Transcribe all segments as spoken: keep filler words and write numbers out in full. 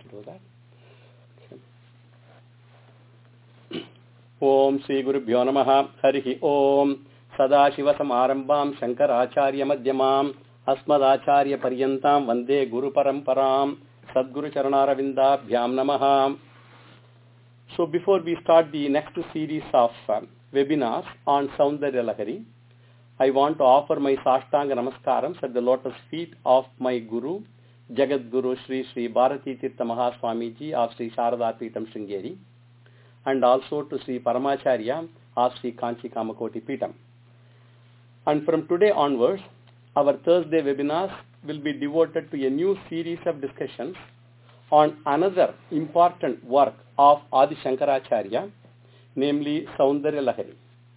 do that. Om Sri Gurubhyo Namaha Harihi Om Sadashiva Samarambam Shankaracharya Madhyamam Asmadacharya Paryantam Vande Guru Paramparam Sadguru Charanaravinda Bhyam Namaha. So before we start the next series of uh, webinars on Saundarya Lahari, I want to offer my Sashtanga Namaskarams at the lotus feet of my Guru, Jagat Guru Sri Sri Bharati Tirtha Mahaswamiji of Sri Sharada Peetham Sringeri, and also to Sri Paramacharya of Sri Kanchi Kamakoti Peetham. And from today onwards, our Thursday webinars will be devoted to a new series of discussions on another important work of Adi Shankaracharya, namely Saundarya Lahari.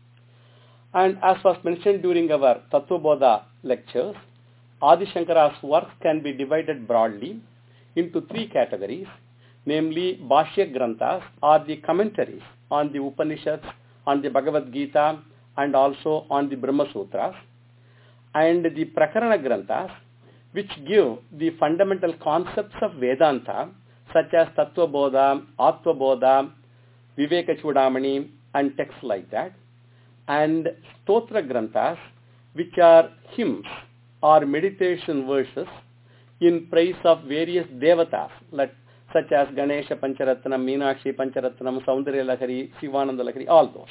And as was mentioned during our Tattvabodha lectures, Adi Shankara's work can be divided broadly into three categories, namely Bhashya Granthas or the commentaries on the Upanishads, on the Bhagavad Gita, and also on the Brahma Sutras, and the Prakarana Granthas, which give the fundamental concepts of Vedanta, such as Tattvabodha, Attvabodha, Viveka Chudamani, and texts like that, and Stotra Granthas, which are hymns or meditation verses in praise of various devatas, like, such as Ganesha Pancharatnam, Meenakshi Pancharatnam, Saundarya Lahari, Shivananda Lahari, all those.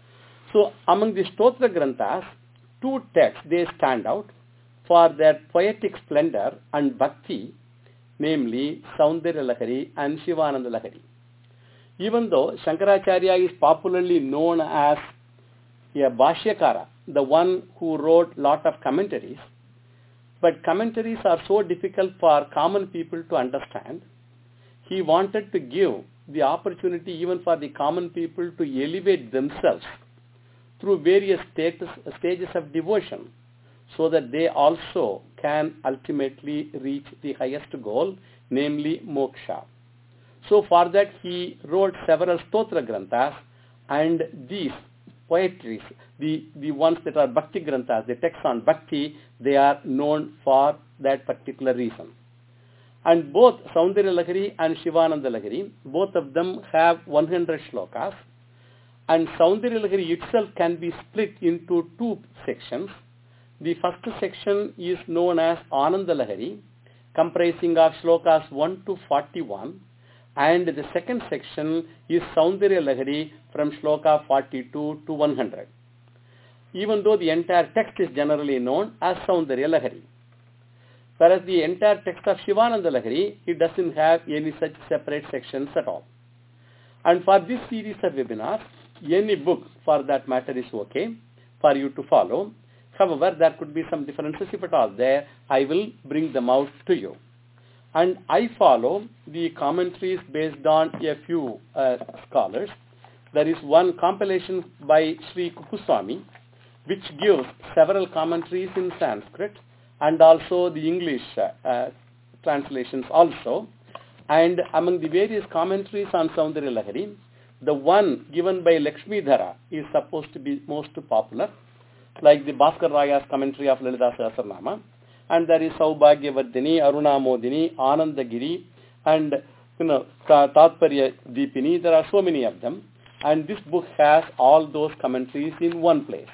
So among the Stotra Granthas, two texts, they stand out for their poetic splendor and bhakti, namely Saundarya Lahari and Shivananda Lahari. Even though Shankaracharya is popularly known as a Bhashyakara, the one who wrote lot of commentaries, but commentaries are so difficult for common people to understand, he wanted to give the opportunity even for the common people to elevate themselves through various status, stages of devotion, so that they also can ultimately reach the highest goal, namely moksha. So for that he wrote several Stotra Granthas, and these poetries, the, the ones that are Bhakti Granthas, the texts on Bhakti, they are known for that particular reason. And both Saundarya Lahari and Shivananda Lahari, both of them have one hundred shlokas, and Saundarya Lahari itself can be split into two sections. The first section is known as Ananda Lahari, comprising of shlokas one to forty-one, and the second section is Saundarya Lahari from shloka forty-two to one hundred, even though the entire text is generally known as Saundarya Lahari. Whereas the entire text of Shivananda Lahari, it doesn't have any such separate sections at all. And for this series of webinars, any book for that matter is okay for you to follow. However, there could be some differences if at all there. I will bring them out to you. And I follow the commentaries based on a few uh, scholars. There is one compilation by Sri Kukuswami, which gives several commentaries in Sanskrit and also the English uh, uh, translations also. And among the various commentaries on Saundarya Lahari, the one given by Lakshmidhara is supposed to be most popular, like the Bhaskar Raya's commentary of Lalita Sahasranama. And there is Saubhagyavardhini, Arunamodini, Anandagiri, and you know, Tatparya Deepini. There are so many of them. And this book has all those commentaries in one place.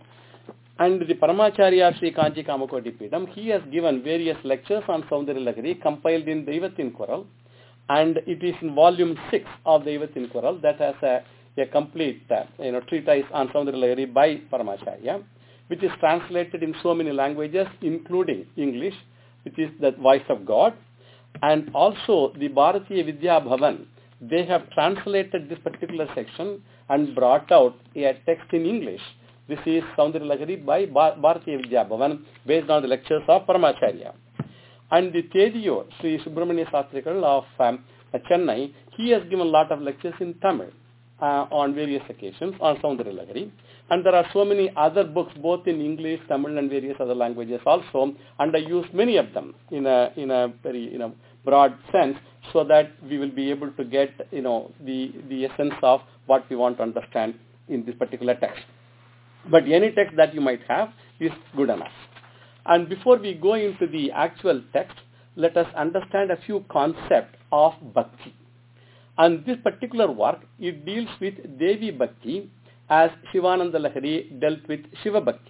And the Paramacharya Sri Kanchi Kamakoti Peetham, he has given various lectures on Saundarya Lahari compiled in Daivatin Kural, and it is in volume six of Daivatin Kural that has a, a complete uh, you know, treatise on Saundarya Lahari by Paramacharya, which is translated in so many languages, including English, which is the voice of God, and also the Bharatiya Vidya Bhavan. They have translated this particular section and brought out a text in English. This is Saundarya Lahari by Bharatiya Vidya Bhavan, based on the lectures of Paramacharya. And the Tediyo, Sri Subramanya Sastrikal of um, Chennai, he has given a lot of lectures in Tamil uh, on various occasions on Saundarya Lahari. And there are so many other books, both in English, Tamil, and various other languages also, and I use many of them in a in a very you know broad sense, so that we will be able to get you know the the essence of what we want to understand in this particular text. But any text that you might have is good enough. And before we go into the actual text, let us understand a few concepts of Bhakti. And this particular work, it deals with Devi Bhakti as Shivananda Lahiri dealt with Shiva Bhakti.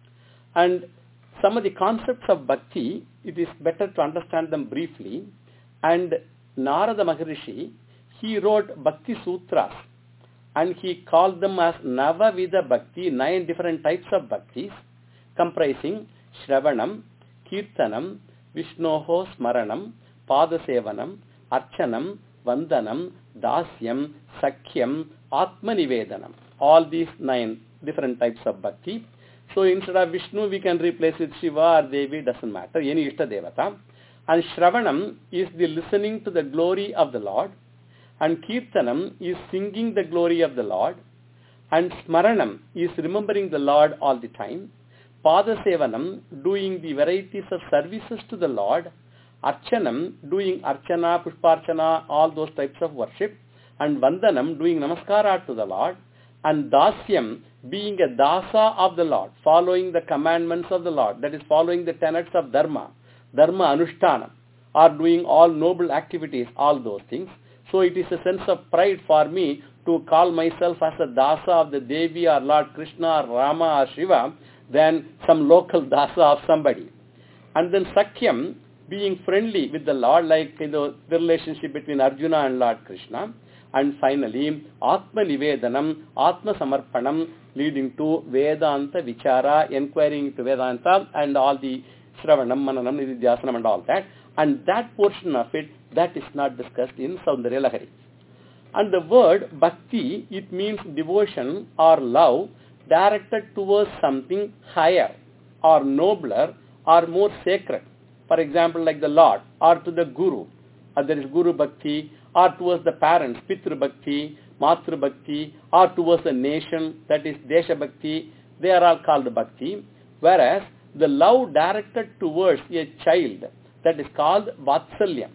And some of the concepts of Bhakti, it is better to understand them briefly. And Narada Maharishi, he wrote Bhakti Sutras, and he called them as Navavida Bhakti, nine different types of Bhaktis, comprising Shravanam, Kirtanam, Vishnoho Smaranam, Padasevanam, Archanam, Vandanam, Dasyam, Sakhyam, Atmanivedanam. All these nine different types of Bhakti. So instead of Vishnu, we can replace with Shiva or Devi, doesn't matter, any Ishta Devata. And Shravanam is the listening to the glory of the Lord. And Kirtanam is singing the glory of the Lord. And Smaranam is remembering the Lord all the time. Padasevanam, doing the varieties of services to the Lord. Archanam, doing Archana, Pushparchana, all those types of worship. And Vandanam, doing Namaskara to the Lord. And Dasyam, being a Dasa of the Lord, following the commandments of the Lord, that is following the tenets of Dharma, Dharma Anushtana, or doing all noble activities, all those things. So it is a sense of pride for me to call myself as a Dasa of the Devi or Lord Krishna or Rama or Shiva than some local Dasa of somebody. And then Sakhyam, being friendly with the Lord, like you know, the relationship between Arjuna and Lord Krishna. And finally, Atma Nivedanam, Atma Samarpanam, leading to Vedanta Vichara, inquiring into Vedanta and all the Shravanam, Mananam, Nididhyasanam and all that. And that portion of it, that is not discussed in Saundarya Lahari. And the word Bhakti, it means devotion or love directed towards something higher or nobler or more sacred. For example, like the Lord, or to the Guru, or there is Guru Bhakti, or towards the parents, Pitru Bhakti, Matru Bhakti, or towards a nation, that is Desha Bhakti, they are all called Bhakti. Whereas the love directed towards a child, that is called Vatsalyam.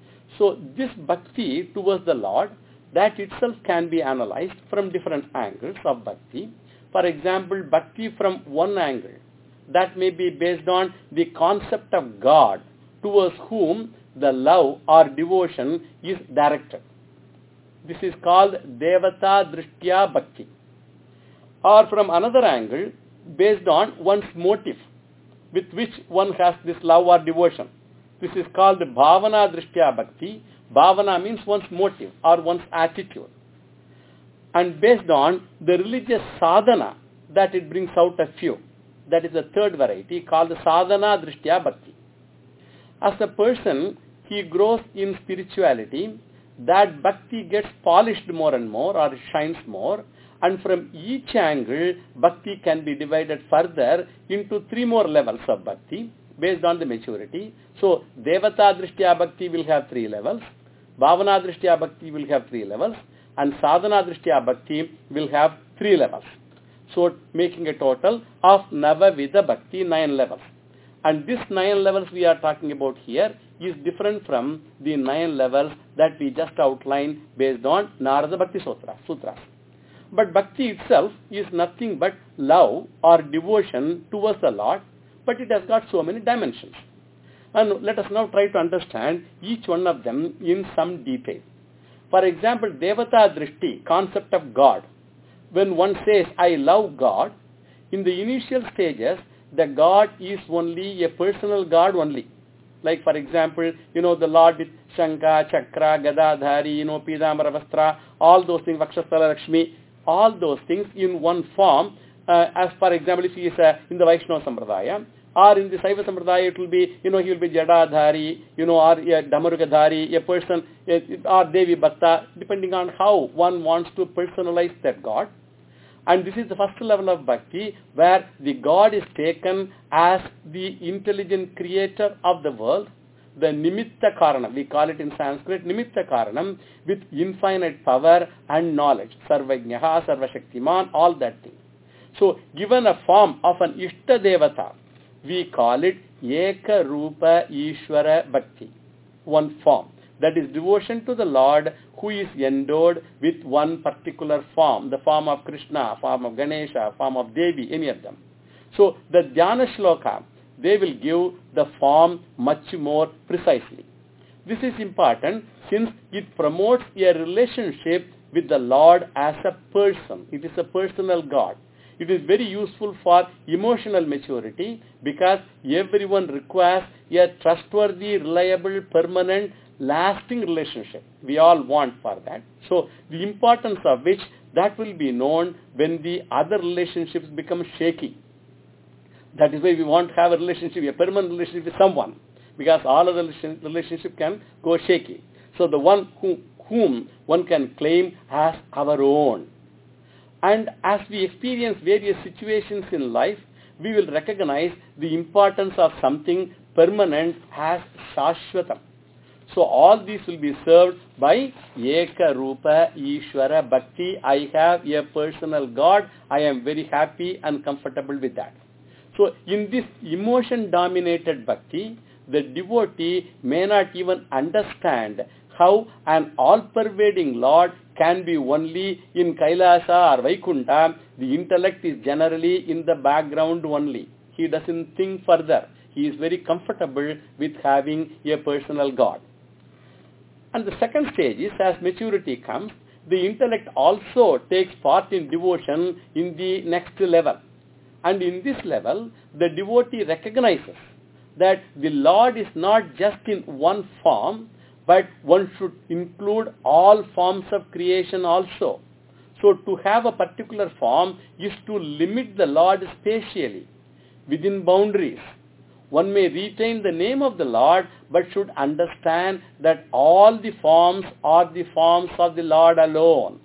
So this Bhakti towards the Lord, that itself can be analyzed from different angles of Bhakti. For example, Bhakti from one angle, that may be based on the concept of God towards whom the love or devotion is directed. This is called Devata Drishtya Bhakti. Or from another angle, based on one's motive with which one has this love or devotion. This is called Bhavana Drishtya Bhakti. Bhavana means one's motive or one's attitude. And based on the religious sadhana that it brings out of you. That is the third variety called Sadhana Drishtya Bhakti. As a person, he grows in spirituality, that Bhakti gets polished more and more or shines more, and from each angle, Bhakti can be divided further into three more levels of Bhakti based on the maturity. So, Devata Drishtya Bhakti will have three levels, Bhavana Drishtya Bhakti will have three levels, and Sadhana Drishtya Bhakti will have three levels. So, making a total of Navavida Bhakti, nine levels. And these nine levels we are talking about here is different from the nine levels that we just outlined based on Narada Bhakti Sutra, Sutras. But Bhakti itself is nothing but love or devotion towards the Lord, but it has got so many dimensions. And let us now try to understand each one of them in some detail. For example, Devata Drishti, concept of God. When one says, I love God, in the initial stages, the God is only a personal God only. Like for example, you know, the Lord with Shankha, Chakra, Gadadhari, you know, Pidambara Vastra, all those things, Vakshasthala Lakshmi, all those things in one form, uh, as for example, if he is uh, in the Vaishnava Sampradaya, or in the Saiva Sampradaya, it will be, you know, he will be Jadadhari, you know, or a Damarugadhari, a person, a, or Devi Bhatta, depending on how one wants to personalize that God. And this is the first level of Bhakti, where the God is taken as the intelligent creator of the world, the Nimitta Karanam, we call it in Sanskrit, Nimitta Karanam, with infinite power and knowledge, Sarvajnaha, Sarvashaktiman, all that thing. So, given a form of an Ishta Devata, we call it Eka Rupa Ishvara Bhakti, one form. That is devotion to the Lord who is endowed with one particular form, the form of Krishna, form of Ganesha, form of Devi, any of them. So the Dhyana Shloka, they will give the form much more precisely. This is important since it promotes a relationship with the Lord as a person. It is a personal God. It is very useful for emotional maturity because everyone requires a trustworthy, reliable, permanent, lasting relationship. We all want for that. So the importance of which that will be known when the other relationships become shaky. That is why we want to have a relationship, a permanent relationship with someone, because all other relationship can go shaky. So the one who, whom one can claim as our own. And as we experience various situations in life, we will recognize the importance of something permanent as Shashvatam. So all these will be served by Eka Rupa Ishvara Bhakti. I have a personal God. I am very happy and comfortable with that. So in this emotion-dominated Bhakti, the devotee may not even understand how an all-pervading Lord can be only in Kailasa or Vaikunta. The intellect is generally in the background only. He doesn't think further. He is very comfortable with having a personal God. And the second stage is, as maturity comes, the intellect also takes part in devotion in the next level. And in this level, the devotee recognizes that the Lord is not just in one form, but one should include all forms of creation also. So to have a particular form is to limit the Lord spatially, within boundaries. One may retain the name of the Lord, but should understand that all the forms are the forms of the Lord alone.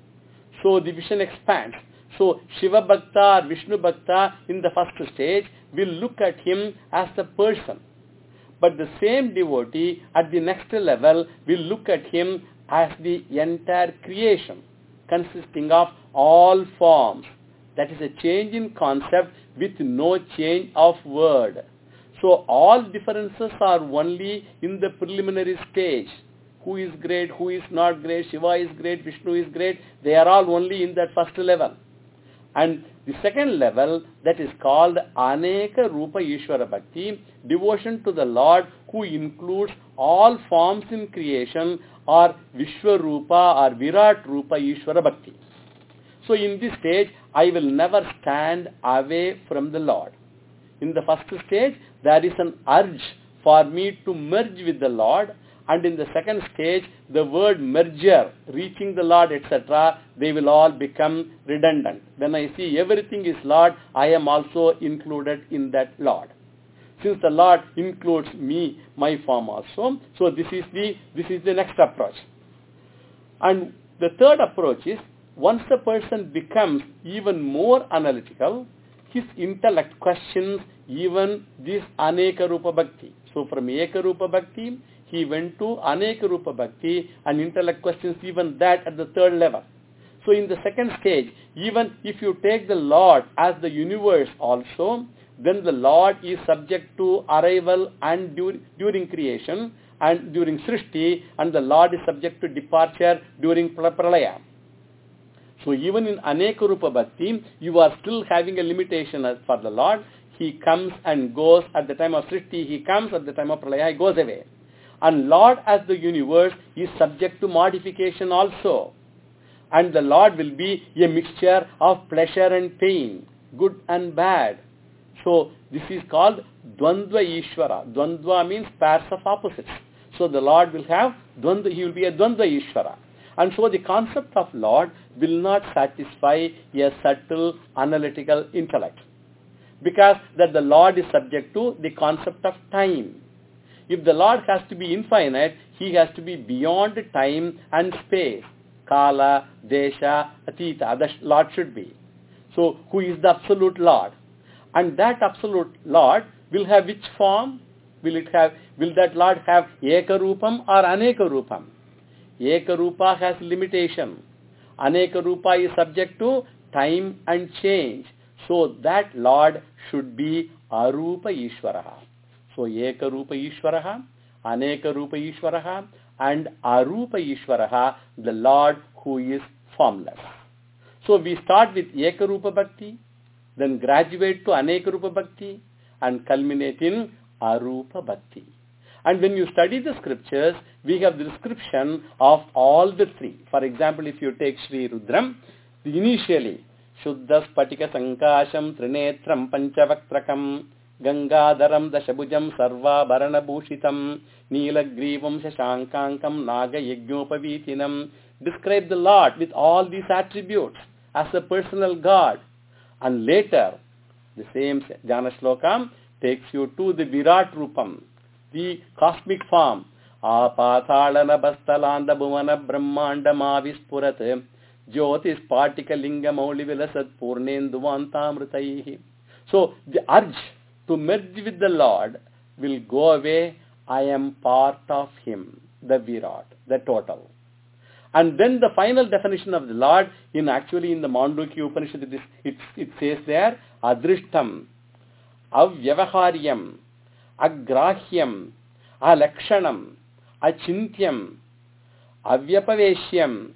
So the vision expands. So Shiva Bhakta or Vishnu Bhakta in the first stage will look at him as the person. But the same devotee at the next level will look at him as the entire creation, consisting of all forms. That is a change in concept with no change of word. So all differences are only in the preliminary stage. Who is great, who is not great, Shiva is great, Vishnu is great, they are all only in that first level. And the second level, that is called Aneka Rupa Ishvara Bhakti, devotion to the Lord who includes all forms in creation, or Vishwarupa or Virat Rupa Ishvara Bhakti. So in this stage, I will never stand away from the Lord. In the first stage, there is an urge for me to merge with the Lord. And in the second stage, the word merger, reaching the Lord, et cetera, they will all become redundant. When I see everything is Lord, I am also included in that Lord. Since the Lord includes me, my form also, so this is the this is the next approach. And the third approach is, once the person becomes even more analytical, his intellect questions even this Aneka Rupa Bhakti. So from Eka Rupa Bhakti, he went to Aneka Rupa Bhakti, and intellect questions even that at the third level. So in the second stage, even if you take the Lord as the universe also, then the Lord is subject to arrival and dur- during creation and during Srishti, and the Lord is subject to departure during Pralaya. So even in Aneka Rupa Bhakti, you are still having a limitation as for the Lord. He comes and goes. At the time of Srishti, he comes. At the time of Pralaya, he goes away. And Lord as the universe is subject to modification also. And the Lord will be a mixture of pleasure and pain, good and bad. So this is called Dvandva Ishvara. Dvandva means pairs of opposites. So the Lord will have Dvandva, he will be a Dvandva Ishvara. And so the concept of Lord will not satisfy a subtle analytical intellect, because that the Lord is subject to the concept of time. If the Lord has to be infinite, he has to be beyond time and space. Kala, Desha, Atita, the Lord should be. So who is the absolute Lord? And that absolute Lord will have which form? Will it have? Will that Lord have Eka Rupam or Aneka Rupam? Eka Rupa has limitation. Aneka Rupa is subject to time and change. So that Lord should be Arupa Ishvaraha. So Eka Rupa Ishvaraha, Aneka Rupa Ishvaraha, and Arupa Ishvaraha, the Lord who is formless. So we start with Eka Rupa Bhakti, then graduate to Aneka Rupa Bhakti, and culminate in Arupa Bhakti. And when you study the scriptures, we have the description of all the three. For example, if you take Sri Rudram, initially, Shuddha Spatika Sankasham Trinetram Panchavakrakam Gangadaram Dashabujam Sarva Bharana Bhushitam Neelagrivam Shashankankam Naga Yajnopavitinam. Describe the Lord with all these attributes as a personal God. And later, the same Jana Shlokam takes you to the Virat Rupam, the cosmic form. Apathalana Bastalanda Bhuvana Brahmanda Mavispurat Jyotis Partika Linga Mauli Vilasat Purnenduvantamritaihi. So the urge to merge with the Lord will go away. I am part of Him, the Virat, the total. And then the final definition of the Lord, in actually in the Mandukya Upanishad, it, is, it, it says there, Adrishtam, Avyavaharyam, Agrahyam, Alakshanam, Achintyam, Avyapaveshyam,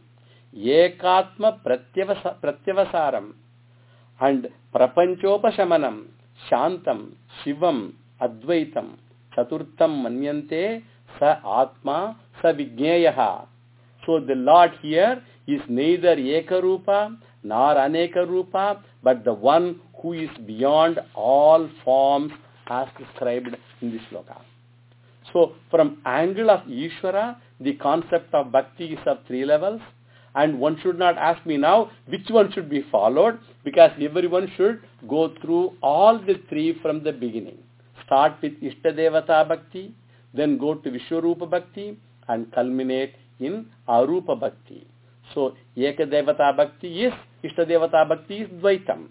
Ekatma Pratyavasaram, and Prapanchopashamanam, Shantam, Shivam, Advaitam, Chaturtham Manyante, Sa Atma, Sa Vigneyaha. So the Lord here is neither Ekarupa nor Anekarupa, but the one who is beyond all forms as described in this sloka. So from angle of Ishvara, the concept of bhakti is of three levels, and one should not ask me now which one should be followed, because everyone should go through all the three from the beginning. Start with Ishtadevata Bhakti, then go to Vishwarupa Bhakti, and culminate in Arupa Bhakti. So, Ekadevata Bhakti is, Ishtadevata Bhakti is Dvaitam,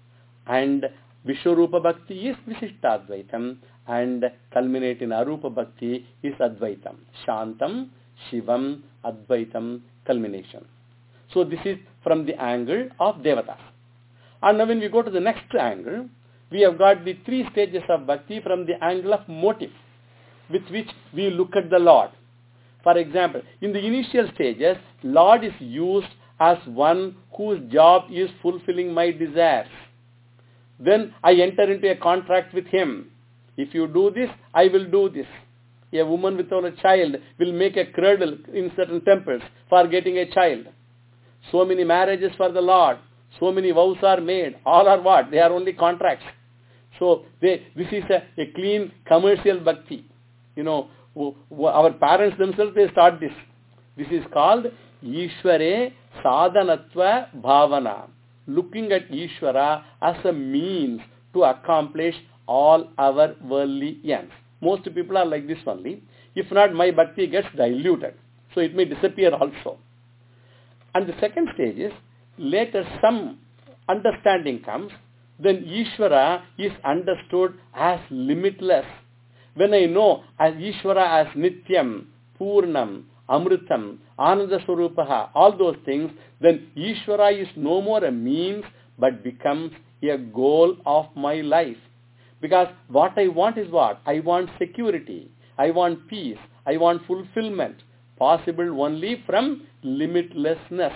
and Vishwarupa Bhakti is Visishtadvaitam, and culminate in Arupa Bhakti is Advaitam. Shantam, Shivam, Advaitam, culmination. So, this is from the angle of Devatas. And now when we go to the next angle, we have got the three stages of Bhakti from the angle of motive, with which we look at the Lord. For example, in the initial stages, Lord is used as one whose job is fulfilling my desires. Then I enter into a contract with Him. If you do this, I will do this. A woman without a child will make a cradle in certain temples for getting a child. So many marriages for the Lord. So many vows are made. All are what? They are only contracts. So they, this is a, a clean commercial bhakti. You know, our parents themselves, they start this. This is called Ishvare Sadhanatva Bhavana. Looking at Ishvara as a means to accomplish all our worldly ends. Most people are like this only. If not, my bhakti gets diluted. So it may disappear also. And the second stage is, later some understanding comes, then Ishvara is understood as limitless. When I know as Ishvara as Nityam, Purnam, Amritam, Ananda Swarupaha, all those things, then Ishvara is no more a means but becomes a goal of my life. Because what I want is what? I want security. I want peace. I want fulfillment. Possible only from limitlessness.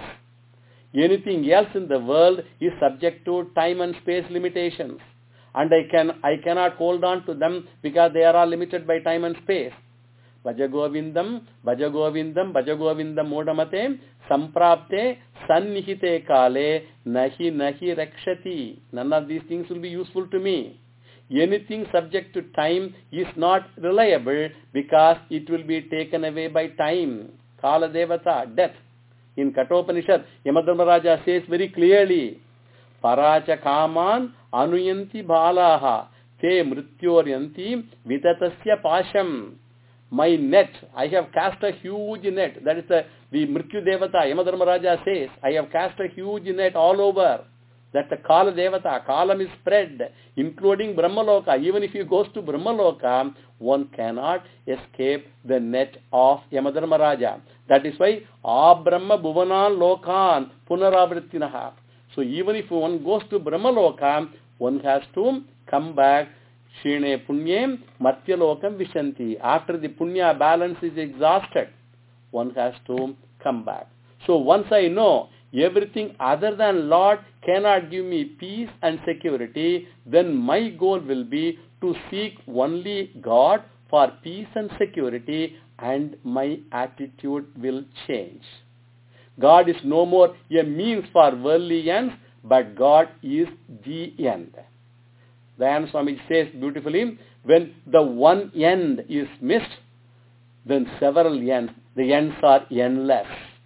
Anything else in the world is subject to time and space limitations. And I can I cannot hold on to them because they are all limited by time and space. Vajagovindam, Vajagovindam, Vajagovindam Modamate, Samprapte, Sannihite Kale, Nahi Nahi Rakshati. None of these things will be useful to me. Anything subject to time is not reliable because it will be taken away by time. Kala Devata, death. In Kathopanishad, Yamadharmaraja says very clearly, Paracha Kaman Anuyanti Balaha Te Mrityoryanti Vitatasya Pasham. My net, I have cast a huge net. That is the, the Mrityu Devata, Yamadharmaraja says, I have cast a huge net all over. That's the Kala Devata. Kalam is spread, including Brahmaloka. Even if he goes to Brahmaloka, one cannot escape the net of Yamadharmaraja. That is why Abrahma Bhuvanan Lokan Punaravrittinaha. So even if one goes to Brahmaloka, one has to come back. Shine Punyam Matyalokam Vishanti. After the Punya balance is exhausted, one has to come back. So once I know everything other than Lord cannot give me peace and security, then my goal will be to seek only God for peace and security, and my attitude will change. God is no more a means for worldly ends, but God is the end. Dayananda Swami says beautifully, when the one end is missed, then several ends, the ends are endless.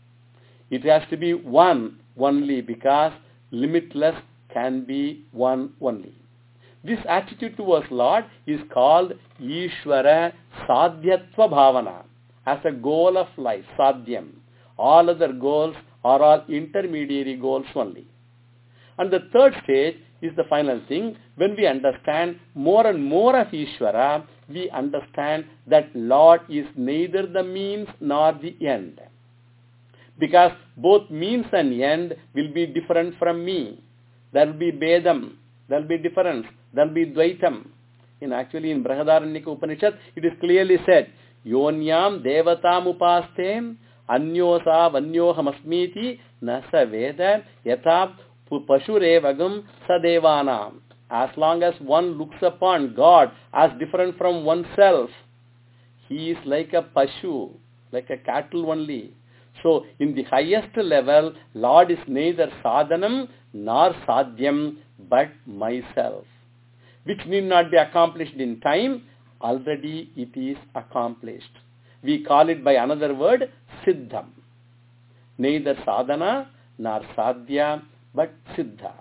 It has to be one only, because limitless can be one only. This attitude towards Lord is called Ishvara Sadhyatva Bhavana, as a goal of life, Sadhyam. All other goals are all intermediary goals only. And the third stage is the final thing. When we understand more and more of Ishvara, we understand that Lord is neither the means nor the end. Because both means and end will be different from me. There will be Bedam, there will be difference, there will be Dvaitam. In actually in Brihadaranyaka Upanishad, it is clearly said, Yonyam Devatam Upastem Anyosa Vanyohamasmiti Nasa Veda Yatha Pashurevagam Sadevanam. As long as one looks upon God as different from oneself, he is like a Pashu, like a cattle only. So, in the highest level, Lord is neither sadhanam nor sadhyam, but myself, which need not be accomplished in time. Already it is accomplished. We call it by another word, siddham. Neither sadhana nor sadhya, but siddha.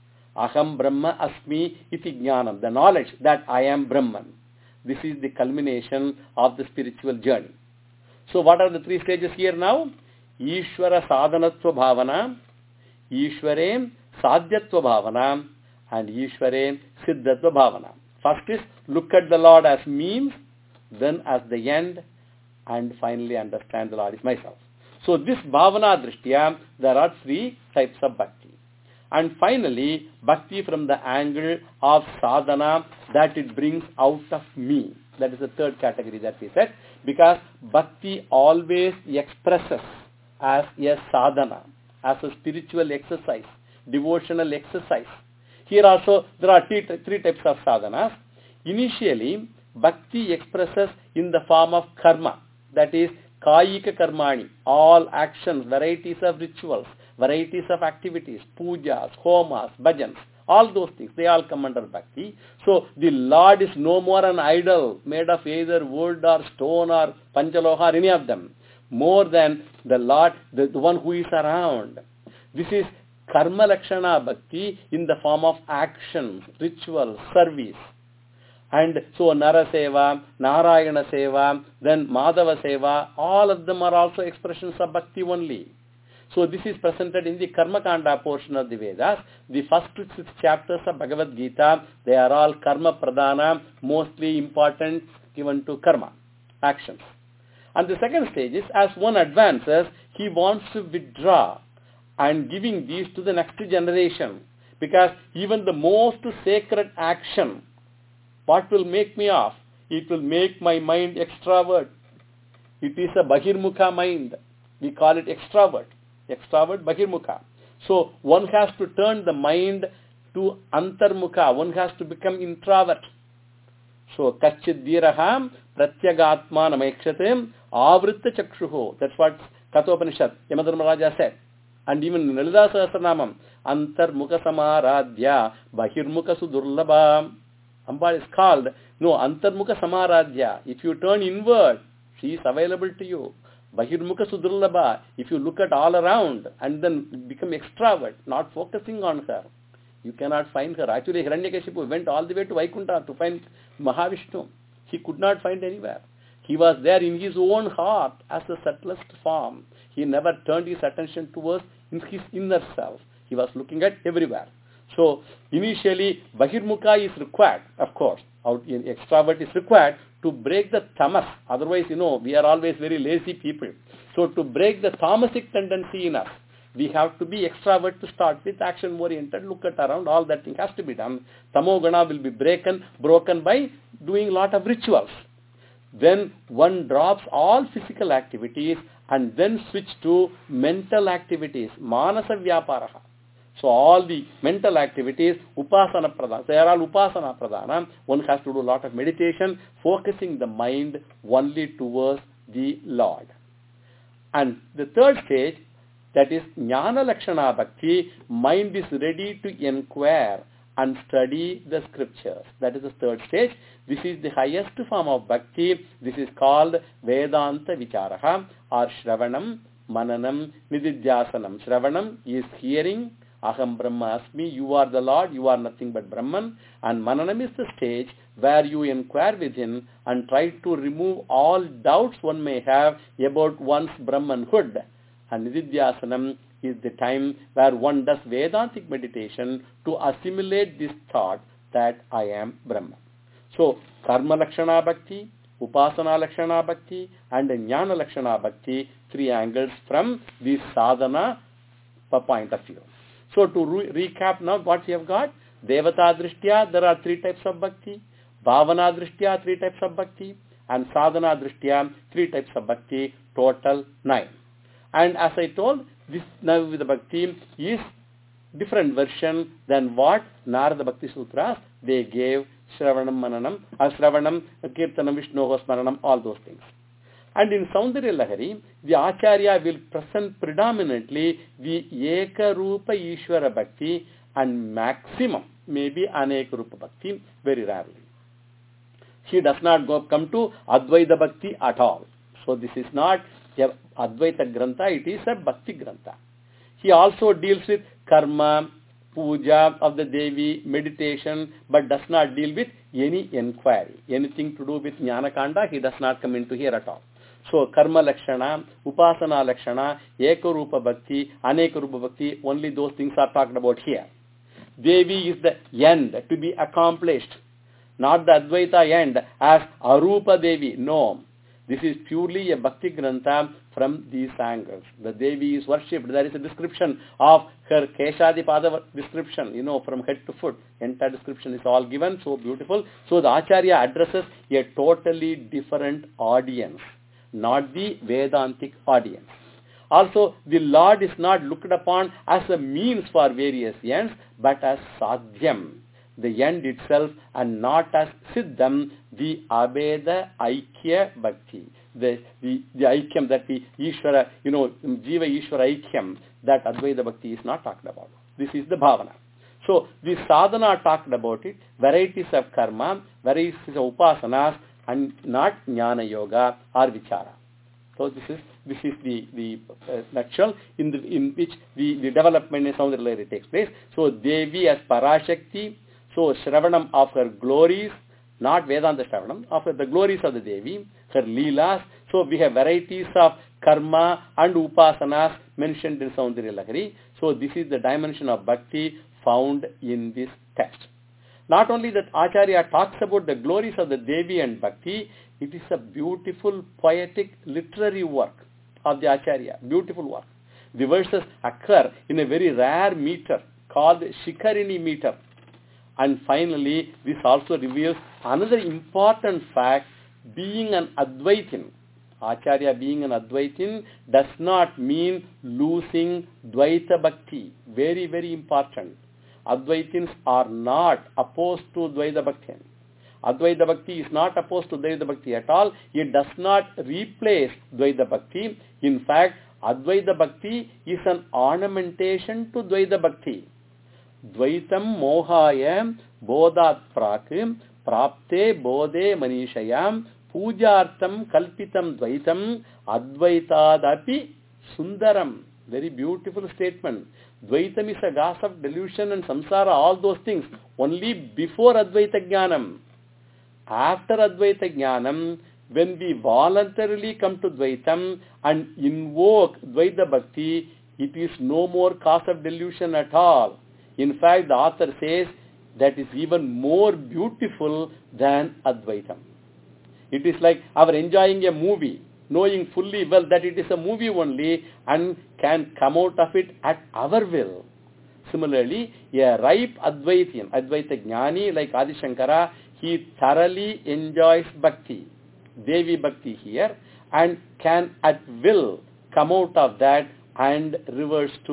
Aham Brahma Asmi iti jnanam, the knowledge that I am Brahman. This is the culmination of the spiritual journey. So what are the three stages here now? Ishvara Sadhanatva Bhavana, Ishvare Sadhyatva Bhavana, and Ishvare Siddhatva Bhavana. First is look at the Lord as means, then as the end, and finally understand the Lord is myself. So this Bhavana Drishtya, there are three types of bhakti. And finally, bhakti from the angle of sadhana, that it brings out of me. That is the third category that we said. Because bhakti always expresses as a sadhana, as a spiritual exercise, devotional exercise. Here also, there are three, three types of sadhanas. Initially, bhakti expresses in the form of karma. That is, kayika karmani, all actions, varieties of rituals, varieties of activities, pujas, homas, bhajans, all those things, they all come under bhakti. So, the Lord is no more an idol made of either wood or stone or panchaloha or any of them, more than the Lord, the, the one who is around. This is karma lakshana bhakti in the form of actions, rituals, service. And so Naraseva, Narayana Seva, then Madhava Seva, all of them are also expressions of bhakti only. So this is presented in the Karma Kanda portion of the Vedas. The first six chapters of Bhagavad Gita, they are all Karma Pradhana, mostly important given to karma, actions. And the second stage is, as one advances, he wants to withdraw and giving these to the next generation. Because even the most sacred action, what will make me off? It will make my mind extravert. It is a Bahirmukha mind. We call it extravert. Extravert, Bahirmukha. So one has to turn the mind to Antarmukha. One has to become introvert. So Kachid Diraham Pratyagatma Namakshatim Avritta Chakshuho. That's what Kathopanishad, Yamadharmaraja said. And even in Lalita Sahasranamam, Antarmukha Samaradhya Bahirmukha Sudurlabha. Amba is called, no, Antarmukha Samaradhya. If you turn inward, she is available to you. Bahirmukha Sudurlabha. If you look at all around and then become extravert, not focusing on her, you cannot find her. Actually, Hiranyakashipu went all the way to Vaikuntha to find Mahavishnu. He could not find anywhere. He was there in his own heart as the subtlest form. He never turned his attention towards his inner self. He was looking at everywhere. So, initially, Bahirmukha is required, of course. Out in extravert is required to break the tamas. Otherwise, you know, we are always very lazy people. So, to break the tamasic tendency in us, we have to be extravert to start with, action-oriented, look at around, all that thing has to be done. Tamogana will be broken, broken by doing a lot of rituals. Then one drops all physical activities and then switch to mental activities, manasa vyaparaha. So all the mental activities, upasana pradhana. They are all upasana pradhana. One has to do a lot of meditation, focusing the mind only towards the Lord. And the third stage, that is Jnana Lakshana Bhakti, mind is ready to inquire and study the scriptures. That is the third stage. This is the highest form of bhakti. This is called Vedanta Vicharaha or Shravanam, Mananam, Nididhyasanam. Shravanam is hearing, Aham Brahma Asmi, you are the Lord, you are nothing but Brahman. And Mananam is the stage where you inquire within and try to remove all doubts one may have about one's Brahmanhood. And Nididhyasanam is the time where one does Vedantic meditation to assimilate this thought that I am Brahman. So, Karma Lakshana Bhakti, Upasana Lakshana Bhakti, and Jnana Lakshana Bhakti, three angles from the sadhana point of view. So, to re- recap now what we have got, Devata Drishtya, there are three types of Bhakti, Bhavana Drishtya, three types of Bhakti, and Sadhana Drishtya, three types of Bhakti, total nine. And as I told, this Navavida Bhakti is different version than what Narada Bhakti Sutras they gave Shravanam Mananam, or Shravanam, Kirtanam, Vishnu Smaranam, all those things. And in Saundarya Lahari, the Acharya will present predominantly the Eka Rupa Ishvara Bhakti and maximum, maybe Aneka Rupa Bhakti, very rarely. He does not go come to Advaita Bhakti at all. So this is not a Advaita Grantha, it is a Bhakti Grantha. He also deals with karma, puja of the Devi, meditation, but does not deal with any inquiry. Anything to do with Jnana Kanda, he does not come into here at all. So karma lakshana, upasana lakshana, ekarupa bhakti, anekarupa bhakti, only those things are talked about here. Devi is the end to be accomplished, not the Advaita end as Arupa Devi. No. This is purely a Bhakti Grantha from these angles. The Devi is worshipped. There is a description of her Keshadipada description, you know, from head to foot. Entire description is all given, so beautiful. So the Acharya addresses a totally different audience, not the Vedantic audience. Also, the Lord is not looked upon as a means for various ends, but as Sadhyam, the end itself, and not as Siddham, the Abeda Aikya Bhakti. The, the, the Aikyam that the Ishvara, you know, Jiva Ishvara Aikyam, that Advaita Bhakti is not talked about. This is the Bhavana. So, the Sadhana talked about it, varieties of karma, varieties of upasanas, and not Jnana Yoga or Vichara. So, this is this is the, the uh, nutshell in, the, in which the, the development in Saundarya takes place. So, Devi as Parashakti, so Shravanam of her glories, not Vedanta Shravanam, of the glories of the Devi, her Leelas. So we have varieties of karma and upasanas mentioned in Saundarya Lahari. So this is the dimension of bhakti found in this text. Not only that Acharya talks about the glories of the Devi and bhakti, it is a beautiful poetic literary work of the Acharya, beautiful work. The verses occur in a very rare meter called Shikarini meter. And finally, this also reveals another important fact, being an Advaitin. Acharya being an Advaitin does not mean losing Dvaita Bhakti. Very, very important. Advaitins are not opposed to Dvaita Bhakti. Advaita Bhakti is not opposed to Dvaita Bhakti at all. It does not replace Dvaita Bhakti. In fact, Advaita Bhakti is an ornamentation to Dvaita Bhakti. Dvaitam mohaya bodhat prak prapte bodhe manishayam pujartam kalpitam dvaitam advaitadapi sundaram. Very beautiful statement. Dvaitam is a gas of delusion and samsara, all those things, only before Advaita Jnanam. After Advaita Jnanam, when we voluntarily come to Dvaitam and invoke Dvaita Bhakti, it is no more cause of delusion at all. In fact, the author says that is even more beautiful than Advaitam. It is like our enjoying a movie, knowing fully well that it is a movie only and can come out of it at our will. Similarly, a ripe Advaitian, Advaita Jnani like Adi Shankara, he thoroughly enjoys Bhakti, Devi Bhakti here, and can at will come out of that and reverse to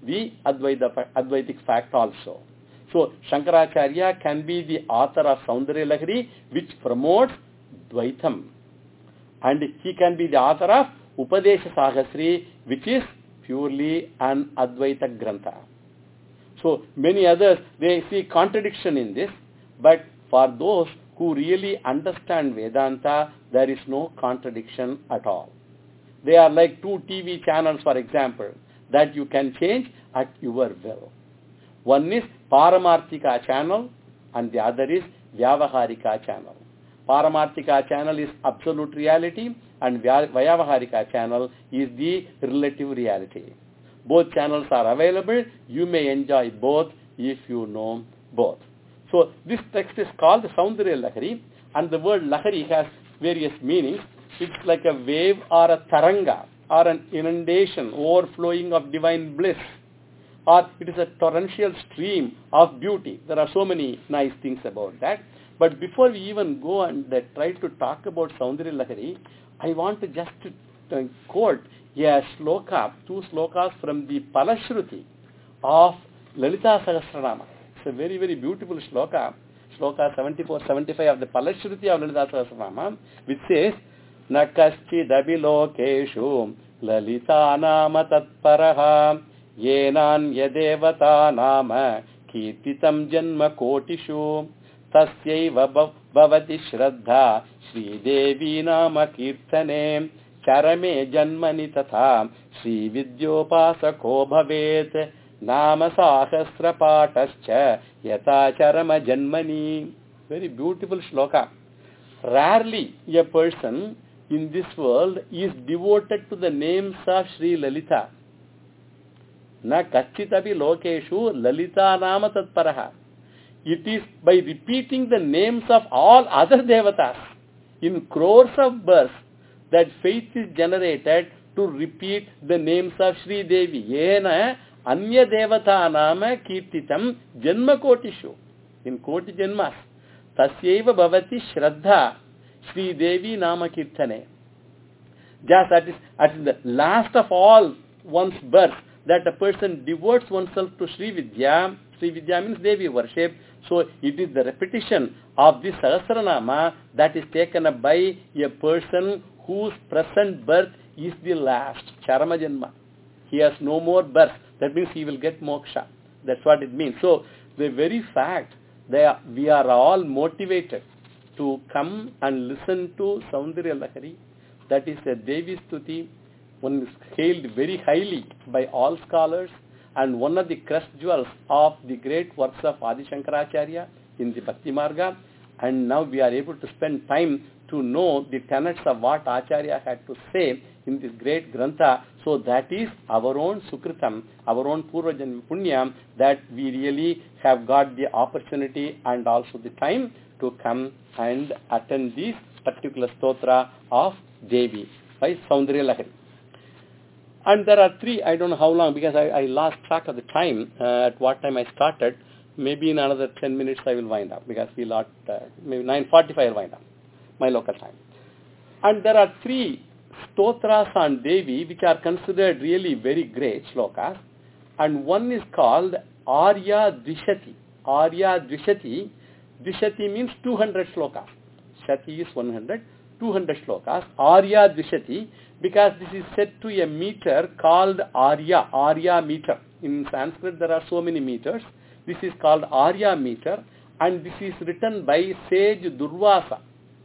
the Advaita, Advaitic fact also. So Shankaracharya can be the author of Saundarya Lahari, which promotes Dvaitam. And he can be the author of Upadesha Sahasri, which is purely an Advaita Grantha. So many others, they see contradiction in this, but for those who really understand Vedanta, there is no contradiction at all. They are like two T V channels, for example, that you can change at your will. One is Paramarthika channel and the other is Vyavaharika channel. Paramarthika channel is absolute reality and Vyavaharika channel is the relative reality. Both channels are available. You may enjoy both if you know both. So this text is called Saundarya Lahari, and the word Lahari has various meanings. It's like a wave or a taranga or an inundation, overflowing of divine bliss, or it is a torrential stream of beauty. There are so many nice things about that. But before we even go and uh, try to talk about Saundarya Lahari, I want to just uh, quote a sloka, two slokas from the Palashruti of Lalita Sahasranama. It's a very, very beautiful sloka, sloka seventy-four seventy-five of the Palashruti of Lalita Sahasranama, which says, Na kaschidabhilokeshu Lalita nama tatparaha yenan yadevata nama kirtitam janma kotishu tasyaiva bhavati shraddha Shri Devi nama kirtane charame janmani tatha Shri Vidyopasako bhavet nama sahasra patascha yata charama janmani. Very beautiful shloka. Rarely a person in this world is devoted to the names of Shri Lalita. Na kachitapi lokeshu Lalita nama tatparaha. It is by repeating the names of all other devatas in crores of births that faith is generated to repeat the names of Shri Devi. Yena anya devata nama kirtitam janma kotishu. In koti janmas. Tasyaiva bhavati shraddha Shri Devi nama kirtane. Just at, is, at the last of all one's birth, that a person devotes oneself to Shri Vidya. Shri Vidya means Devi worship. So it is the repetition of this Sahasranama that is taken up by a person whose present birth is the last, Charama Janma. He has no more birth. That means he will get moksha. That's what it means. So the very fact that we are all motivated to come and listen to Saundarya Lahari, that is a Devi Stuti, one is hailed very highly by all scholars, and one of the crest jewels of the great works of Adi Shankaracharya in the Bhakti Marga. And now we are able to spend time to know the tenets of what Acharya had to say in this great Grantha. So that is our own Sukritam, our own Purvajanma Punyam, that we really have got the opportunity and also the time to come and attend this particular stotra of Devi by Saundarya Lahari. And there are three, I don't know how long, because I, I lost track of the time, uh, at what time I started. Maybe in another ten minutes I will wind up, because we lot, uh, maybe nine forty-five I will wind up, my local time. And there are three stotras on Devi, which are considered really very great shlokas. And one is called Arya Dvishati. Arya Dvishati. Dvishati means two hundred shlokas. Shati is one hundred. two hundred shlokas, Arya Dvishati, because this is set to a meter called Arya, Arya meter. In Sanskrit there are so many meters. This is called Arya meter, and this is written by sage Durvasa.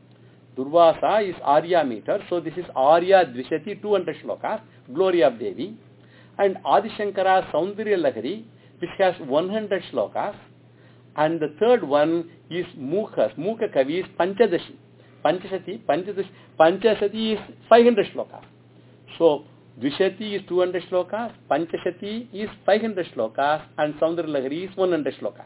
Durvasa is Arya meter, so this is Arya Dvishati, two hundred shlokas, glory of Devi. And Adi Shankara Saundarya Lahari, which has one hundred shlokas. And the third one is Mukhas, Mukha Kavi's Panchadashi. Panchashati, Panchadashi, Panchashati is five hundred shlokas. So, Dvishati is two hundred shlokas, Panchashati is five hundred shlokas, and Saundarya Lahari is one hundred shlokas.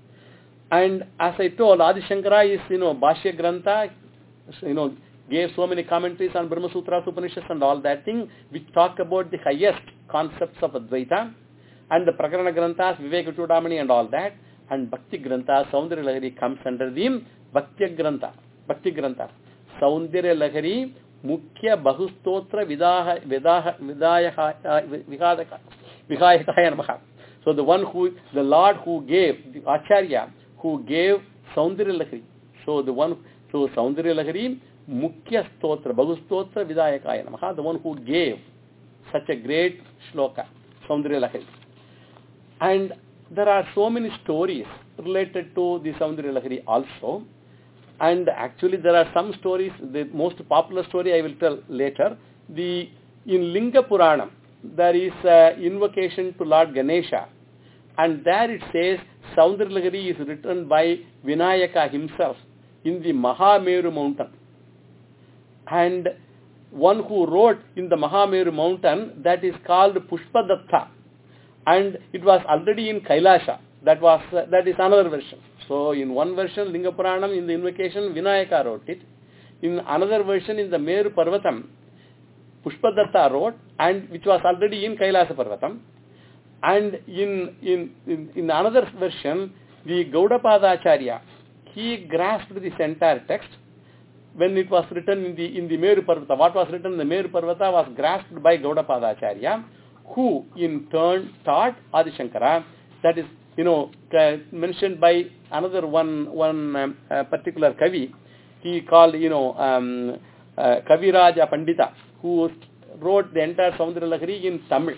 And as I told, Adi Shankara is, you know, Bhashya Grantha, you know, gave so many commentaries on Brahma Sutras, Upanishads and all that thing, which talk about the highest concepts of Advaita, and the Prakarana Granthas, Viveka Chudamani and all that, and Bhakti Grantha, Saundarya Lahari comes under the Bhakti Grantha. Bhakti Grantha. Saundarya Lahari, Mukhya Bahustotra Vidaha Vidaha Vidaya Vihadaka Vihayakaya Namaha. So the one who, the Lord who gave, the Acharya who gave Saundarya Lahari. So the one, so Saundarya Lahari, Mukhya Stotra, Bhagu Stotra Vidayakaya Namaha, the one who gave such a great shloka, Saundarya Lahari. And there are so many stories related to the Saundarya Lahari also. And actually there are some stories, the most popular story I will tell later. The, in Linga Puranam, there is an invocation to Lord Ganesha. And there it says Saundarya Lahari is written by Vinayaka himself in the Mahameru mountain. And one who wrote in the Mahameru mountain, that is called Pushpadatta. And it was already in Kailasha. That was uh, that is another version. So in one version, Linga Puranam, in the invocation, Vinayaka wrote it. In another version, in the Meru Parvatam, Pushpadatta wrote, and which was already in Kailasa Parvatam. And in, in, in, in another version, the Gaudapada Acharya, he grasped this entire text when it was written in the in the Meru Parvata. What was written in the Meru Parvata was grasped by Gaudapada Acharya, who in turn taught Adi Shankara. That is, you know, uh, mentioned by another one one um, uh, particular Kavi. He called, you know, um, uh, Kaviraja Pandita, who wrote the entire Saundarya Lahari in Tamil.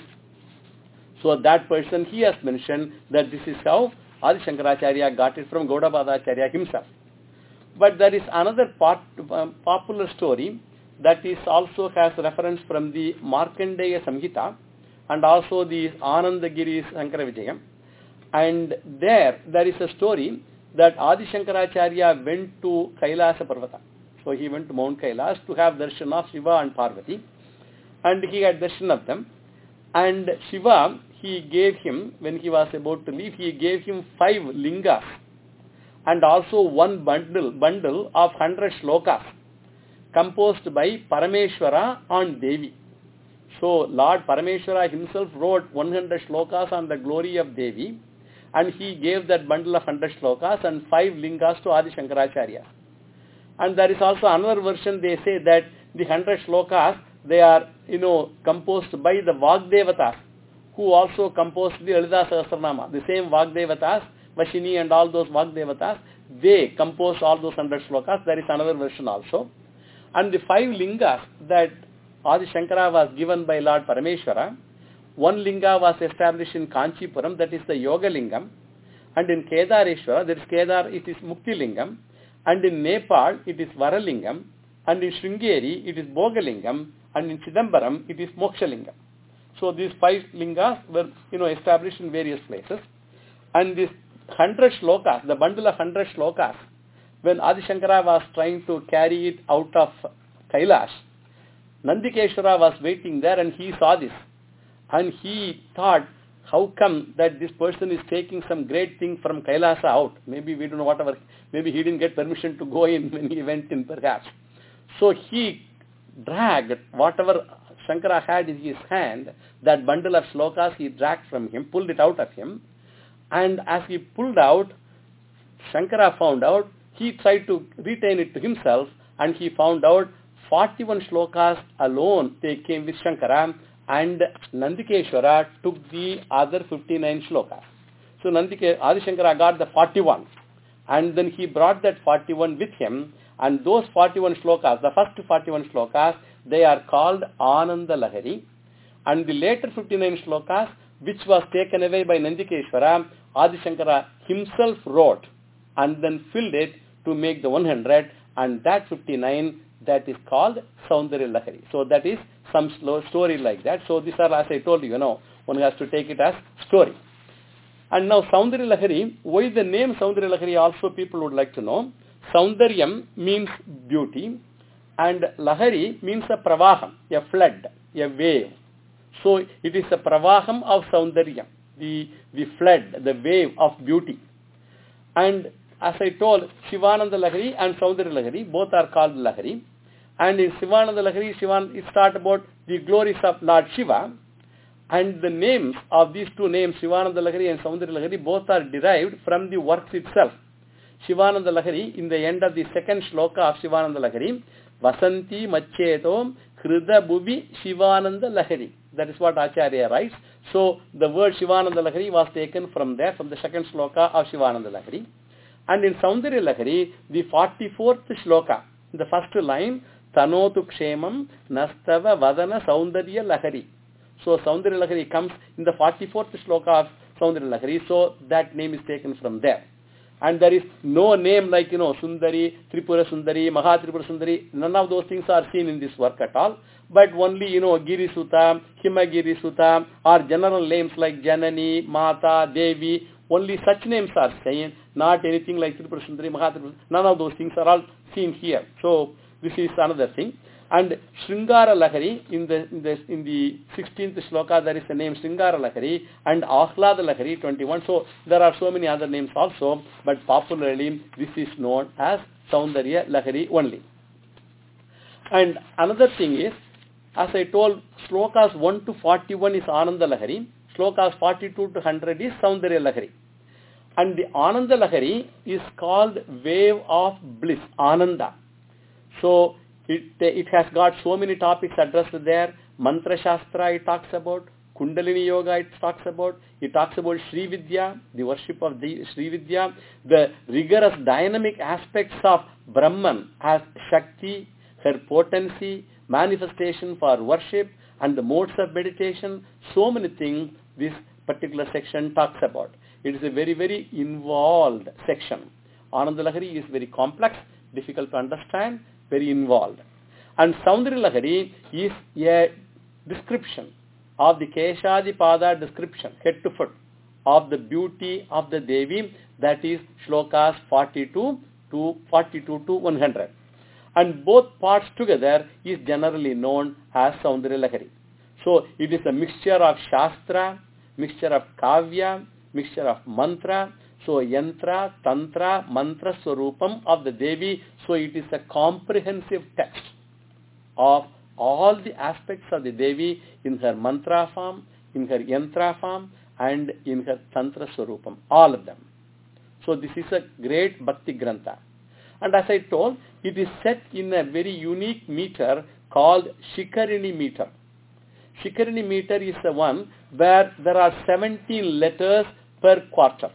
So that person, he has mentioned that this is how Adi Shankaracharya got it from Gaudapada Acharya himself. But there is another part, um, popular story that is also has reference from the Markandeya Samhita and also the Anandagiri Sankara Vijayam. And there, there is a story that Adi Shankaracharya went to Kailasa Parvata. So he went to Mount Kailas to have darshan of Shiva and Parvati. And he had darshan of them. And Shiva, he gave him, when he was about to leave, he gave him five lingas and also one bundle, bundle of hundred shlokas composed by Parameshwara on Devi. So Lord Parameshwara himself wrote one hundred shlokas on the glory of Devi, and he gave that bundle of one hundred shlokas and five lingas to Adi Shankaracharya. And there is also another version, they say that the one hundred shlokas, they are, you know, composed by the Vagdevatas, who also composed the Lalita Sahasranama. The same Vagdevatas, Vashini and all those Vagdevatas, they composed all those one hundred shlokas. There is another version also. And the five lingas that Adi Shankara was given by Lord Parameshwara, one linga was established in Kanchipuram, that is the Yoga Lingam. And in Kedareshwara, that is Kedar, it is Mukti Lingam. And in Nepal, it is Varalingam. And in Sringeri, it is Bhogalingam. And in Chidambaram, it is Mokshalingam. So these five lingas were, you know, established in various places. And this hundred shlokas, the bundle of hundred shlokas, when Adi Shankara was trying to carry it out of Kailash, Nandikeshwara was waiting there and he saw this. And he thought, how come that this person is taking some great thing from Kailasa out? Maybe we don't know whatever, maybe he didn't get permission to go in when he went in perhaps. So he dragged whatever Shankara had in his hand, that bundle of shlokas he dragged from him, pulled it out of him. And as he pulled out, Shankara found out, he tried to retain it to himself, and he found out forty-one shlokas alone they came with Shankara, and Nandikeshwara took the other fifty-nine shlokas. So Nandike, Adi Shankara got the forty-one, and then he brought that forty-one with him, and those forty-one shlokas, the first forty-one shlokas, they are called Ananda Lahari, and the later fifty-nine shlokas, which was taken away by Nandikeshwara, Adi Shankara himself wrote and then filled it to make the one hundred, and that fifty-nine, that is called Saundarya Lahari. So that is some slow story like that. So these are, as I told you, you know, one has to take it as story. And now Saundarya Lahari, why the name Saundarya Lahari also people would like to know. Saundaryam means beauty, and Lahari means a pravaham, a flood, a wave. So it is a pravaham of Saundaryam, the, the flood, the wave of beauty. And as I told, Shivananda Lahari and Saundarya Lahari, both are called Lahari. And in Shivananda Lahari, Shivan, it starts about the glories of Lord Shiva. And the names of these two names, Shivananda Lahari and Saundarya Lahari, both are derived from the works itself. Shivananda Lahari, in the end of the second shloka of Shivananda Lahari, Vasanti Machetom Krida Bhuvi Shivananda Lahari. That is what Acharya writes. So So the word Shivananda Lahari was taken from there, from the second shloka of Shivananda Lahari. And in Saundarya Lahari, the forty-fourth shloka, the first line, Tanotu Kshemam Nastava Vadana Saundarya Lahari. So Saundarya Lahari comes in the forty-fourth shloka of Saundarya Lahari, so that name is taken from there. And there is no name like, you know, Sundari, Tripura Sundari, Mahatripura Sundari, none of those things are seen in this work at all. But only, you know, Giri Sutta, Himagiri Sutta, or general names like Janani, Mata, Devi, only such names are seen, not anything like Tripura Sundari, Mahatripura, none of those things are all seen here. So this is another thing. And Sringara Lahari, in the, in the, in the sixteenth shloka, there is a name Sringara Lahari, and Ahlada Lahari, twenty-one. So there are so many other names also, but popularly this is known as Saundarya Lahari only. And another thing is, as I told, shlokas one to forty-one is Ananda Lahari, shlokas forty-two to one hundred is Saundarya Lahari. And the Ananda Lahari is called wave of bliss, Ananda. So It, it has got so many topics addressed there. Mantra Shastra it talks about, Kundalini Yoga it talks about, it talks about Sri Vidya, the worship of the Sri Vidya, the rigorous dynamic aspects of Brahman as Shakti, her potency, manifestation for worship, and the modes of meditation. So many things this particular section talks about. It is a very, very involved section. Ananda Lahari is very complex, difficult to understand, very involved. And Saundarya Lahari is a description of the Keshadipada description, head to foot, of the beauty of the Devi, that is shlokas forty-two to forty-two to one hundred. And both parts together is generally known as Saundarya Lahari. So it is a mixture of Shastra, mixture of Kavya, mixture of Mantra, so Yantra, Tantra, Mantra Swarupam of the Devi. So it is a comprehensive text of all the aspects of the Devi in her Mantra form, in her Yantra form, and in her Tantra Swarupam, all of them. So this is a great Bhakti Grantha. And as I told, it is set in a very unique meter called Shikarini meter. Shikarini meter is the one where there are seventeen letters per quarter.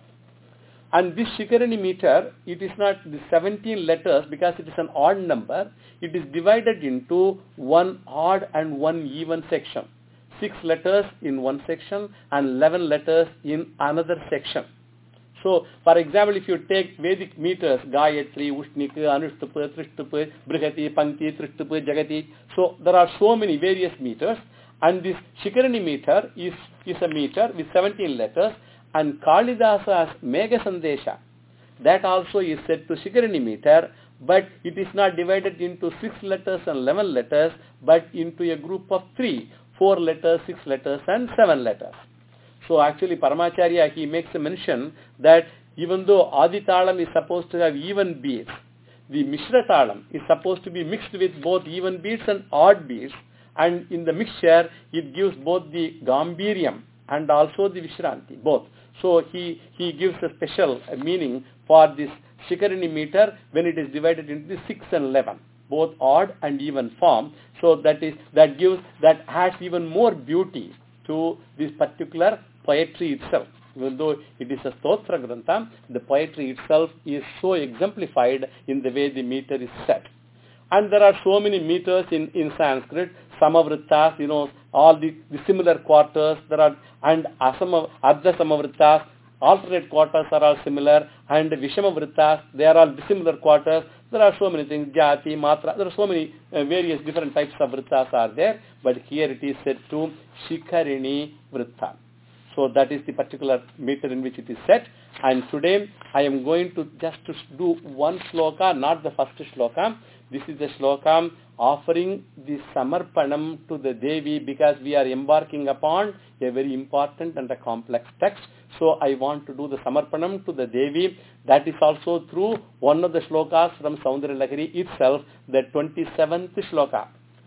And this Shikarini meter, it is not the seventeen letters because it is an odd number. It is divided into one odd and one even section. Six letters in one section and eleven letters in another section. So, for example, if you take Vedic meters, Gayatri, Ushnika, Anushtupa, Trishtupa, Brihati, Pankti, Trishtupa, Jagati. So, there are so many various meters. And this Shikarini meter is, is a meter with seventeen letters. And Kalidasa's Mega Sandesha, that also is set to Shikarini meter, but it is not divided into six letters and eleven letters, but into a group of three, four letters, six letters, and seven letters. So actually Paramacharya, he makes a mention that even though Aditalam is supposed to have even beats, the Mishra Talam is supposed to be mixed with both even beats and odd beats, and in the mixture, it gives both the Gambhiriam and also the Vishranti, both. So he, he gives a special meaning for this Shikarini meter when it is divided into six and eleven, both odd and even form. So that is that gives that adds even more beauty to this particular poetry itself. Even though it is a Stotra Grantha, the poetry itself is so exemplified in the way the meter is set. And there are so many meters in, in Sanskrit, Samavrittas, you know, all the, the similar quarters, there are, and Asama, Ardha Samavrittas, alternate quarters are all similar, and Vishamavrittas, they are all dissimilar quarters. There are so many things, Jati, Matra, there are so many uh, various different types of Vrittas are there, but here it is set to Shikarini Vritta. So that is the particular meter in which it is set. And today I am going to just to do one shloka, not the first shloka. This is the shloka offering the Samarpanam to the Devi, because we are embarking upon a very important and a complex text. So I want to do the Samarpanam to the Devi. That is also through one of the shlokas from Saundarya Lahari itself, the twenty-seventh shloka.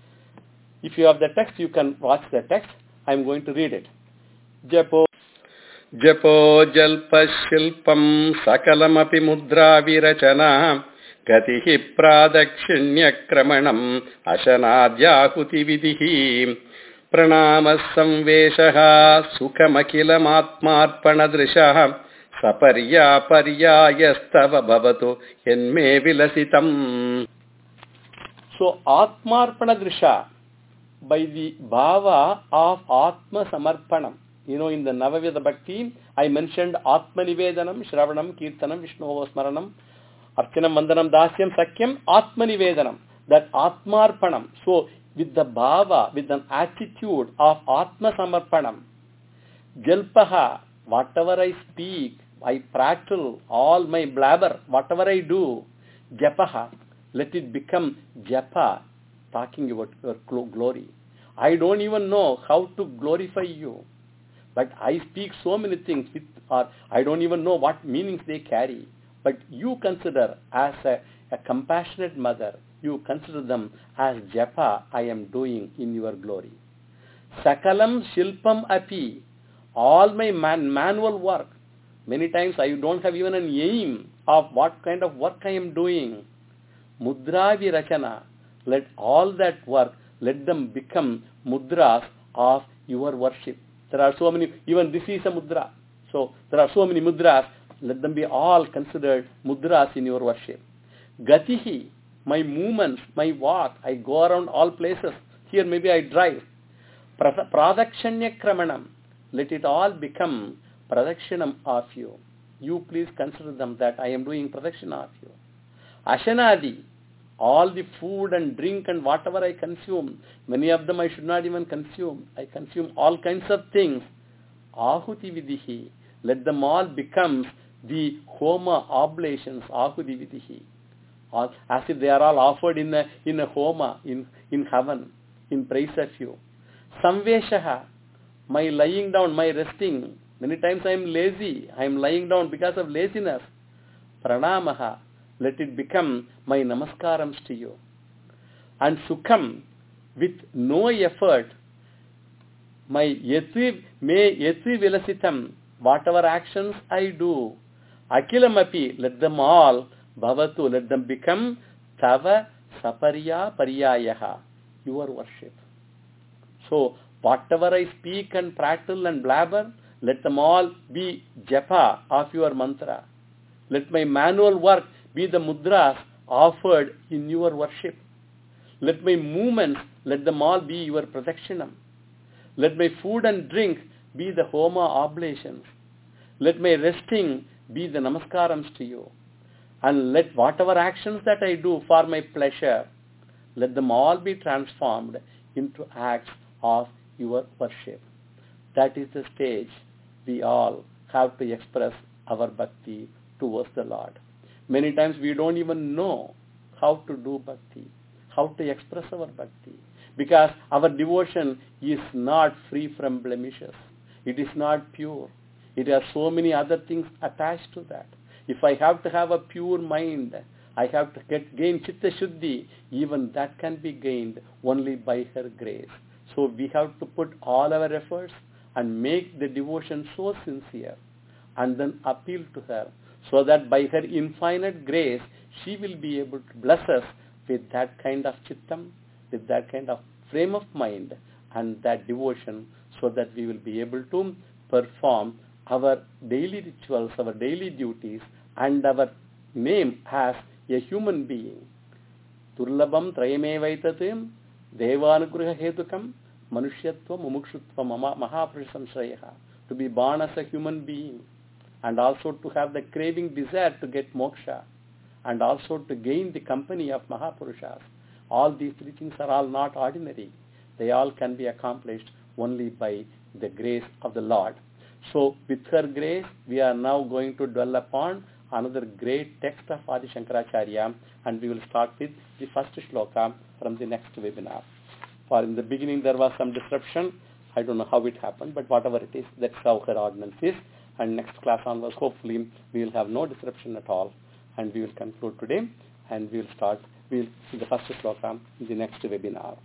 If you have the text, you can watch the text. I am going to read it. Japo Japo Jalpa Shilpam Sakalamapi Mudra Virachana Gatihi Pradakshinya Kramanam Ashanadyahuti Vidihi Pranama samveshaha sukhamakhilamatmarpanadrishaha saparya paryayastava bhavatu enme vilasitam. So Atmarpanadrisha, by the bhava of Atma Samarpanam. You know, in the Navaveda Bhakti, I mentioned Atma Nivedanam, Shravanam, Kirtanam, Vishnu Smaranam, Archanam, Vandanam, Dasyam, Sakyam, Atma Nivedanam. That Atmarpanam. So, with the bhava, with an attitude of Atma Samarpanam, Jalpaha, whatever I speak, I prattle, all my blabber, whatever I do, Japaha, let it become Japa, talking about your glory. I don't even know how to glorify you, but I speak so many things with, or I don't even know what meanings they carry. But you consider as a, a compassionate mother, you consider them as japa I am doing in your glory. Sakalam shilpam api, all my man, manual work. Many times I don't have even an aim of what kind of work I am doing. Mudra virachana, let all that work, let them become mudras of your worship. There are so many, even this is a mudra. So there are so many mudras, let them be all considered mudras in your worship. Gatihi, my movements, my walk, I go around all places. Here maybe I drive. Pradakshanya kramanam, let it all become pradakshanam of you. You please consider them that I am doing pradakshana of you. Ashanadi, all the food and drink and whatever I consume, many of them I should not even consume. I consume all kinds of things. Ahuti vidihi, let them all become the homa oblations, ahuti vidihi. As if they are all offered in a, in a homa, in, in heaven, in praise of you. Samveshaha, my lying down, my resting. Many times I am lazy. I am lying down because of laziness. Pranamaha, let it become my namaskarams to you. And sukham, with no effort, my yetvi me yetvi vilasitam, whatever actions I do, akilamapi, let them all bhavatu, let them become tava saparya paryayaha, your worship. So whatever I speak and prattle and blabber, let them all be japa of your mantra. Let my manual work be the mudras offered in your worship. Let my movements, let them all be your pradakshanam. Let my food and drink be the homa oblations. Let my resting be the namaskarams to you. And let whatever actions that I do for my pleasure, let them all be transformed into acts of your worship. That is the stage we all have to express our bhakti towards the Lord. Many times we don't even know how to do bhakti, how to express our bhakti, because our devotion is not free from blemishes. It is not pure. It has so many other things attached to that. If I have to have a pure mind, I have to get, gain chitta shuddhi, even that can be gained only by her grace. So we have to put all our efforts and make the devotion so sincere and then appeal to her, so that by her infinite grace, she will be able to bless us with that kind of chittam, with that kind of frame of mind and that devotion, so that we will be able to perform our daily rituals, our daily duties, and our name as a human being. Turlabam trayamevaitat devanugruha hetukam manushyatva mumukshutva mahapurusha samsrayaha. To be born as a human being, and also to have the craving desire to get moksha, and also to gain the company of Mahapurushas. All these three things are all not ordinary. They all can be accomplished only by the grace of the Lord. So with her grace, we are now going to dwell upon another great text of Adi Shankaracharya, and we will start with the first shloka from the next webinar. For in the beginning there was some disruption. I don't know how it happened, but whatever it is, that's how her ordinance is. And next class onwards, hopefully, we will have no disruption at all. And we will conclude today, and we will start, we will see the first shloka in the next webinar.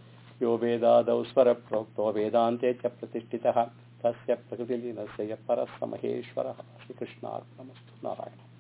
Yo vedadau svara prokto vedante cha pratishtitaha tasya prakritinasya parasa maheshwaraha Shri Krishna arpanamastu Narayana.